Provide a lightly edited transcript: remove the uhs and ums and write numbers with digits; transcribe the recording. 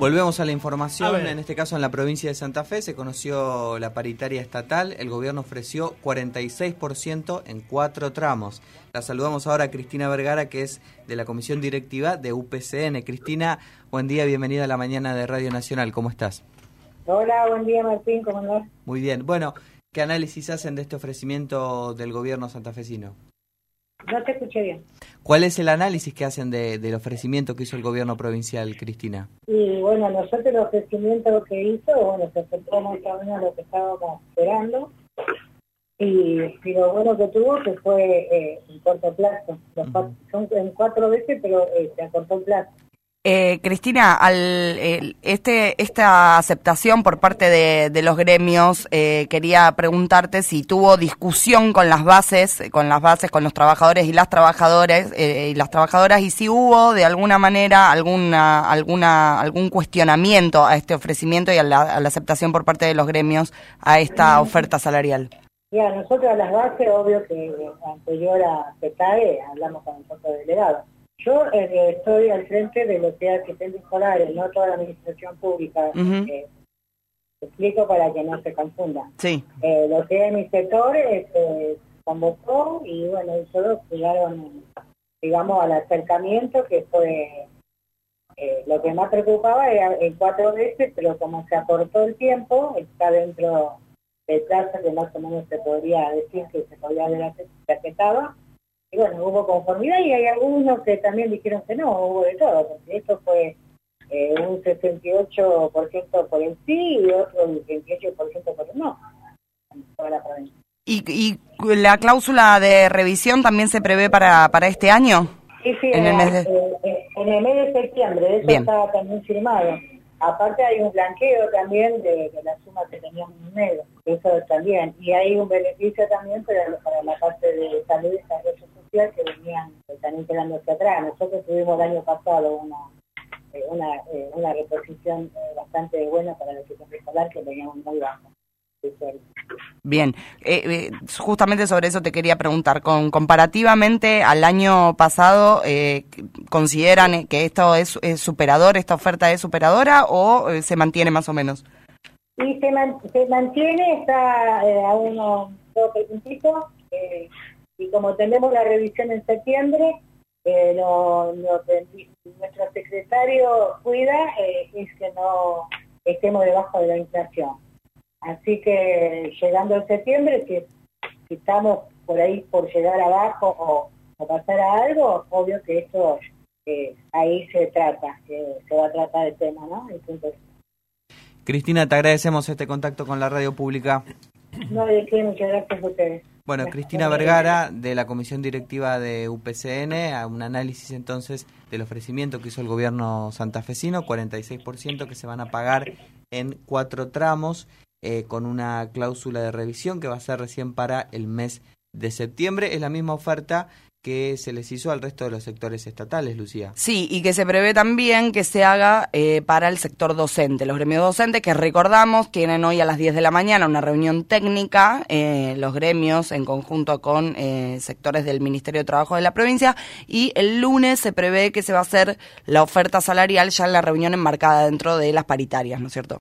Volvemos a la información, en este caso en la provincia de Santa Fe se conoció la paritaria estatal, el gobierno ofreció 46% en 4 tramos. La saludamos ahora a Cristina Vergara, que es de la comisión directiva de UPCN. Cristina, buen día, bienvenida a la mañana de Radio Nacional, ¿cómo estás? Hola, buen día Martín, ¿cómo andás? Muy bien, bueno, ¿qué análisis hacen de este ofrecimiento del gobierno santafesino? No te escuché bien. ¿Cuál es el análisis que hacen del ofrecimiento que hizo el gobierno provincial, Cristina? Y bueno, nosotros el ofrecimiento que hizo, bueno, se acercó más o menos a lo que estábamos esperando. Y lo bueno que tuvo que fue en corto plazo. Son en 4 veces, pero se acortó el plazo. Cristina, esta aceptación por parte de los gremios, quería preguntarte si tuvo discusión con las bases, con los trabajadores y las trabajadoras, y si hubo de alguna manera algún cuestionamiento a este ofrecimiento y a la aceptación por parte de los gremios a esta oferta salarial. Ya, nosotros a las bases, obvio que anterior a CETAE hablamos con nosotros delegados. Yo estoy al frente de lo que es asistentes escolares, no toda la administración pública. Explico para que no se confunda. Sí. Lo que es mi sector convocó y bueno, ellos llegaron, digamos, al acercamiento que fue lo que más preocupaba era en 4 veces, pero como se acortó el tiempo, está dentro del plazo que más o menos se podría decir que se podía haber aceptado. Y bueno, hubo conformidad y hay algunos que también dijeron que no, hubo de todo, porque esto fue un 68% por el sí y otro un 28% por el no, en toda la provincia. ¿Y la cláusula de revisión también se prevé para este año? Sí, en el mes de septiembre, eso Bien. Estaba también firmado. Aparte hay un blanqueo también de la suma que teníamos en medio, eso también. Y hay un beneficio también para la parte de salud y desarrollo social que venían también quedándose atrás. Nosotros tuvimos el año pasado una reposición bastante buena para el equipo escolar que veníamos muy bajo. Bien, justamente sobre eso te quería preguntar, comparativamente al año pasado, ¿consideran que esto es superador, esta oferta es superadora o se mantiene más o menos? Y se mantiene, está a unos 2 puntitos, y como tenemos la revisión en septiembre, lo que nuestro secretario cuida es que no estemos debajo de la inflación. Así que llegando en septiembre, si estamos por ahí por llegar abajo o pasar a algo, obvio que esto ahí se va a tratar el tema, ¿no? Entonces, Cristina, te agradecemos este contacto con la radio pública. No, de qué, muchas gracias a ustedes. Bueno, Cristina Vergara, de la comisión directiva de UPCN, a un análisis entonces del ofrecimiento que hizo el gobierno santafesino, 46% que se van a pagar en 4 tramos, con una cláusula de revisión que va a ser recién para el mes de septiembre. Es la misma oferta que se les hizo al resto de los sectores estatales, Lucía. Sí, y que se prevé también que se haga para el sector docente. Los gremios docentes, que recordamos, tienen hoy a las 10 de la mañana una reunión técnica, los gremios en conjunto con sectores del Ministerio de Trabajo de la provincia, y el lunes se prevé que se va a hacer la oferta salarial ya en la reunión enmarcada dentro de las paritarias, ¿no es cierto?